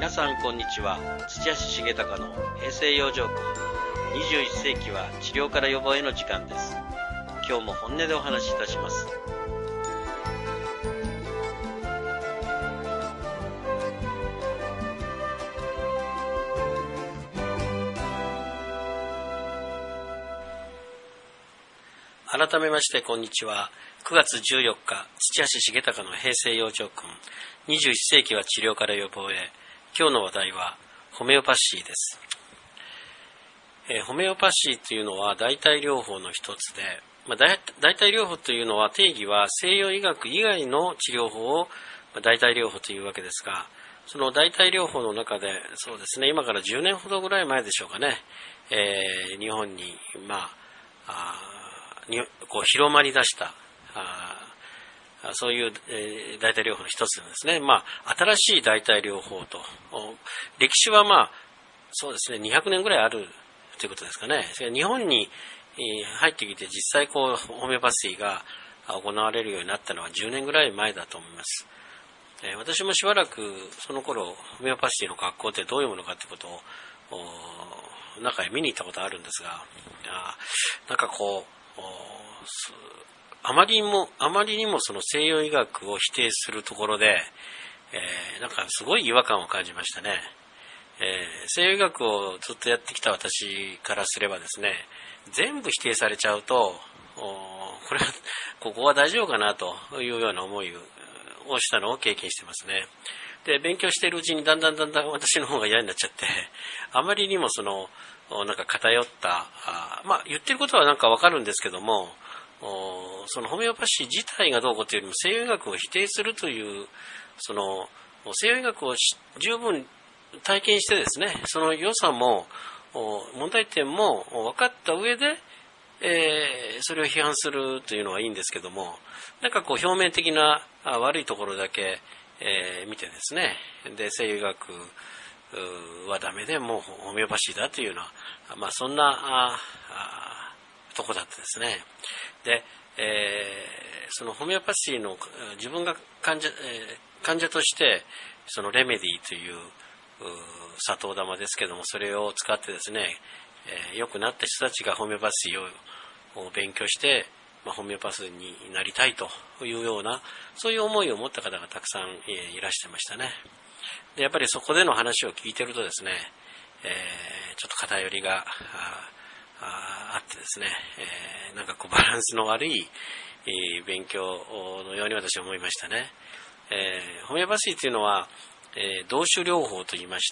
皆さんこんにちは。土橋重隆の平成養生訓。21世紀は治療から予防への時間です。今日も本音でお話しいたします。改めましてこんにちは。9月14日、土橋重隆の平成養生訓。21世紀は治療から予防へ。今日の話題はホメオパシーです。ホメオパシーというのは代替療法の一つで、代替療法というのは定義は西洋医学以外の治療法を代替療法というわけですが、その代替療法の中でそうですね、今から10年ほどぐらい前でしょうかね、日本にこう広まり出したそういう、代替療法の一つなんですね。新しい代替療法と、歴史はそうですね、200年ぐらいあるということですかね。日本に入ってきて実際ホメオパシーが行われるようになったのは10年ぐらい前だと思います。私もしばらくその頃ホメオパシーの学校ってどういうものかということを中へ見に行ったことあるんですが、あまりにもその西洋医学を否定するところで、すごい違和感を感じましたね。西洋医学をずっとやってきた私からすればですね、全部否定されちゃうと、ここは大丈夫かなというような思いをしたのを経験してますね。で、勉強しているうちにだんだん私の方が嫌になっちゃって、あまりにも偏った、言ってることはわかるんですけども、そのホメオパシー自体がどうこうというよりも西洋医学を否定するという、西洋医学を十分体験してですね、その良さも問題点も分かった上で、それを批判するというのはいいんですけども、表面的な悪いところだけ、見てですね、で西洋医学はダメでもうホメオパシーだというような、そんなとこだったですね。で、そのホメオパシーの自分が患者としてそのレメディという砂糖玉ですけども、それを使ってですね、良くなった人たちがホメオパシーを勉強して、ホメオパスになりたいというような、そういう思いを持った方がたくさんいらしてましたね。で、やっぱりそこでの話を聞いてるとですね、ちょっと偏りがあってですね、バランスの悪い勉強のように私は思いましたね。ホメオパシーというのは、同種療法といいまして、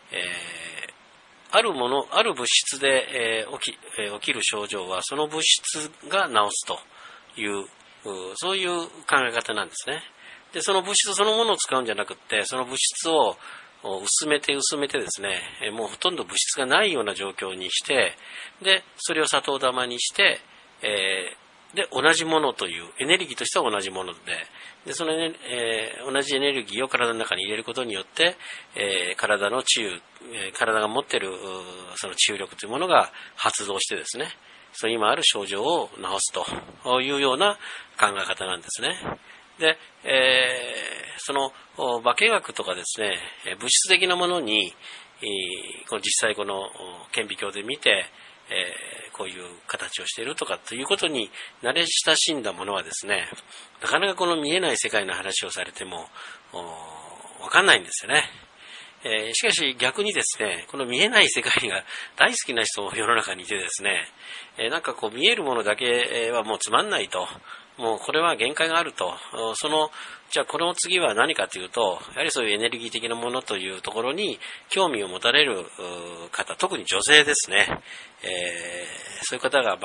ある物質で、起きる症状はその物質が治すという、そういう考え方なんですね。で、その物質そのものを使うんじゃなくって、その物質を薄めてですね、もうほとんど物質がないような状況にして、で、それを砂糖玉にして、で、同じものという、エネルギーとしては同じもので、その、同じエネルギーを体の中に入れることによって、体が持っているその治癒力というものが発動してですね、その今ある症状を治すというような考え方なんですね。で、その化学とかですね、物質的なものに、実際この顕微鏡で見て、こういう形をしているとかということに慣れ親しんだものはですね、なかなかこの見えない世界の話をされてもわかんないんですよね。しかし逆にですね、この見えない世界が大好きな人も世の中にいてですね、見えるものだけはもうつまんないと、もうこれは限界があると、じゃあこの次は何かというと、やはりそういうエネルギー的なものというところに興味を持たれる方、特に女性ですね、そういう方が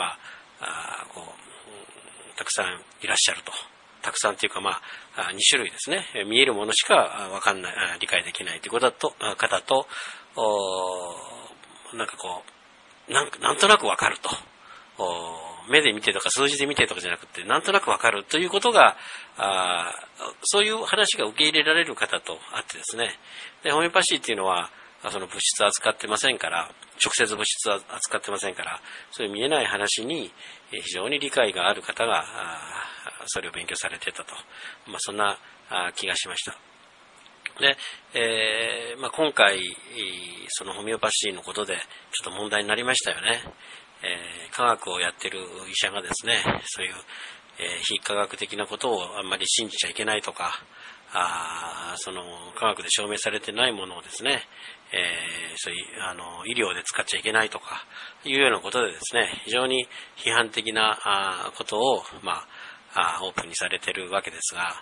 たくさんいらっしゃると。たくさんというか2種類ですね。見えるものしか理解できないという方と、なんとなくわかると。目で見てとか数字で見てとかじゃなくて、なんとなくわかるということが、そういう話が受け入れられる方とあってですね。で、ホメオパシーっていうのは、その物質を扱ってませんから、直接物質を扱ってませんから、そういう見えない話に非常に理解がある方が、それを勉強されていたと。そんな気がしました。 で、今回、そのホメオパシーのことでちょっと問題になりましたよね。科学をやってる医者がですね、そういう、非科学的なことをあんまり信じちゃいけないとか、その科学で証明されてないものをですね、そういう医療で使っちゃいけないとかいうようなことでですね、非常に批判的なことを、オープンにされているわけですが、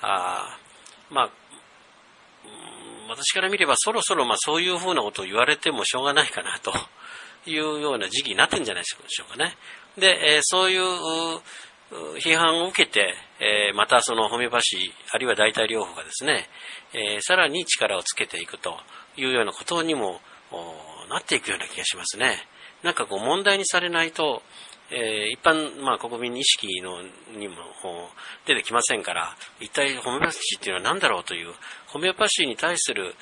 私から見ればそろそろそういうふうなことを言われてもしょうがないかなというような時期になってるんじゃないでしょうかね。で、そういう批判を受けて、またそのホメオパシーあるいは代替療法がですね、さらに力をつけていくというようなことにもなっていくような気がしますね。なんか問題にされないと、一般、国民意識にも出てきませんから、一体ホメオパシーっていうのは何だろうという、ホメオパシーに対する、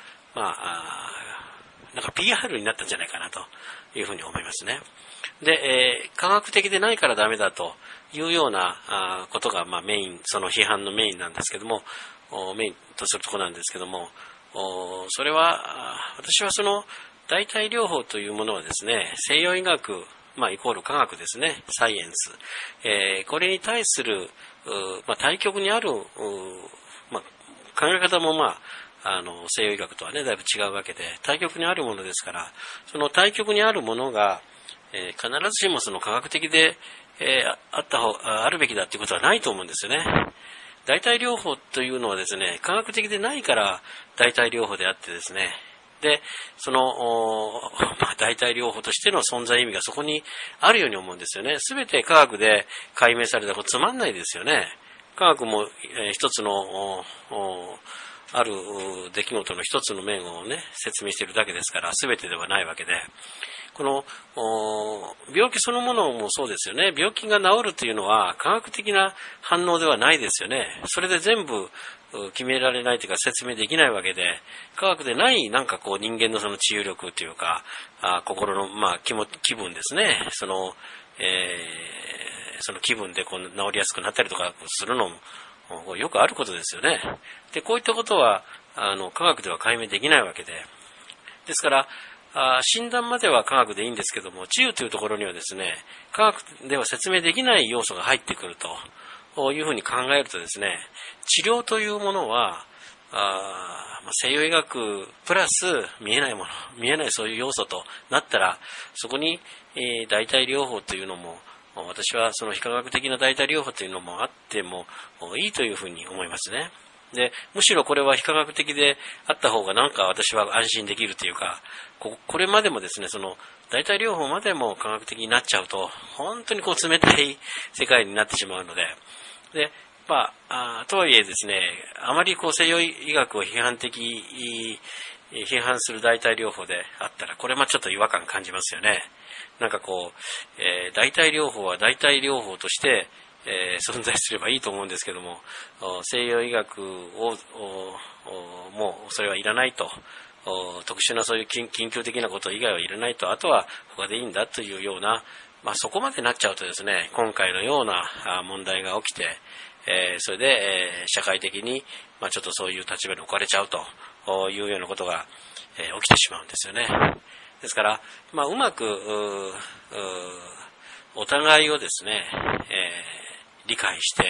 なんか PR になったんじゃないかなというふうに思いますね。で、科学的でないからダメだというようなことがメイン、その批判のメインなんですけども、メインとするところなんですけども、それは、私はその代替療法というものはですね、西洋医学、イコール科学ですね、サイエンス。これに対する、対極にある、考え方も西洋医学とはね、だいぶ違うわけで、対極にあるものですから、その対極にあるものが、必ずしもその科学的で、あるべきだということはないと思うんですよね。代替療法というのはですね、科学的でないから代替療法であってですね、で、その、代替療法としての存在意味がそこにあるように思うんですよね。すべて科学で解明されたらつまんないですよね。科学も、一つの、ある出来事の一つの面をね、説明しているだけですから、すべてではないわけで、この病気そのものもそうですよね。病気が治るというのは科学的な反応ではないですよね。それで全部決められないというか説明できないわけで、科学でないなんか人間のその治癒力というか、心の気分ですね。その気分で治りやすくなったりとかするのもよくあることですよね。で、こういったことは科学では解明できないわけで、ですから診断までは科学でいいんですけども、治癒というところにはですね、科学では説明できない要素が入ってくるというふうに考えるとですね、治療というものは西洋医学プラス見えないもの、見えないそういう要素となったら、そこに、代替療法というのも、私はその非科学的な代替療法というのもあってもいいというふうに思いますね。で、むしろこれは非科学的であった方がなんか私は安心できるというか、これまでもですね、その代替療法までも科学的になっちゃうと、本当に冷たい世界になってしまうので、で、とはいえですね、あまり西洋医学を批判する代替療法であったら、これちょっと違和感感じますよね。なんか代替療法は代替療法として、存在すればいいと思うんですけども、西洋医学をもうそれはいらないと、特殊なそういう緊急的なこと以外はいらないと、あとは他でいいんだというような、そこまでなっちゃうとですね、今回のような問題が起きて、それで、社会的にちょっとそういう立場に置かれちゃうというようなことが、起きてしまうんですよね。ですから、うまくお互いをですね、理解して、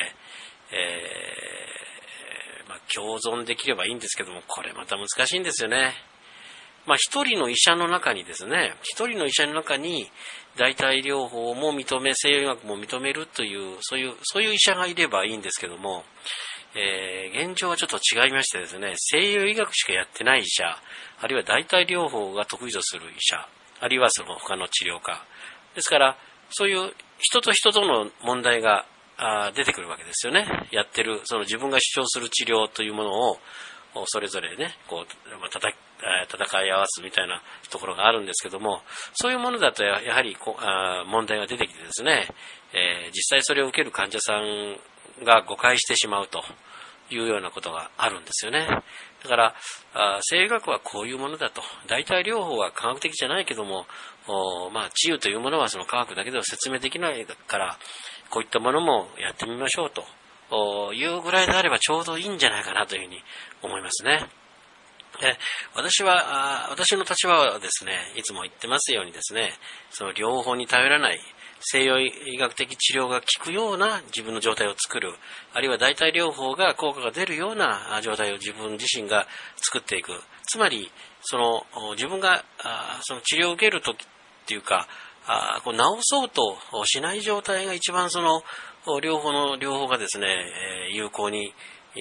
共存できればいいんですけども、これまた難しいんですよね。一人の医者の中にですね、代替療法も認め、西洋医学も認めるという、そういう医者がいればいいんですけども、現状はちょっと違いましてですね、西洋医学しかやってない医者、あるいは代替療法が得意とする医者、あるいはその他の治療家。ですから、そういう人と人との問題が出てくるわけですよね。やってる、その自分が主張する治療というものを、それぞれね、戦い合わすみたいなところがあるんですけども、そういうものだとやはり問題が出てきてですね、実際それを受ける患者さんが誤解してしまうというようなことがあるんですよね。だから西洋医学はこういうものだと、代替療法は科学的じゃないけども、治癒というものはその科学だけでは説明できないから、こういったものもやってみましょうというぐらいであればちょうどいいんじゃないかなというふうに思いますね。 で、私の立場はですね、いつも言ってますようにですね、その療法に頼らない西洋医学的治療が効くような自分の状態を作る、あるいは代替療法が効果が出るような状態を自分自身が作っていく。つまり、自分がその治療を受けるときっていうか、治そうとしない状態が一番療法がですね、有効に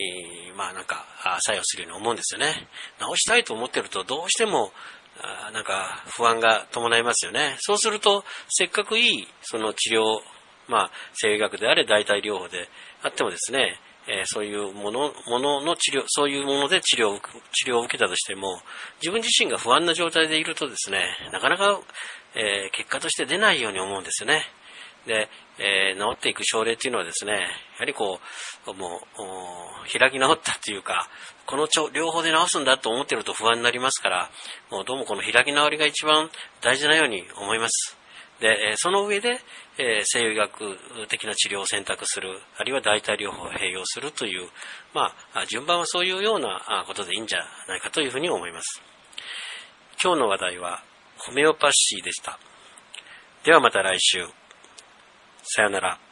作用するように思うんですよね。治したいと思ってるとどうしても不安が伴いますよね。そうするとせっかくいいその治療、西洋医学であれ代替療法であってもですね、そういうものの治療、そういうもので治療を受けたとしても、自分自身が不安な状態でいるとですね、なかなか、結果として出ないように思うんですよね。で、治っていく症例っていうのはですね、やはり開き直ったっていうか、この療法で治すんだと思ってると不安になりますから、もうどうもこの開き直りが一番大事なように思います。で、その上で、西洋医学的な治療を選択する、あるいは代替療法を併用するという、順番はそういうようなことでいいんじゃないかというふうに思います。今日の話題はホメオパシーでした。ではまた来週。さよなら。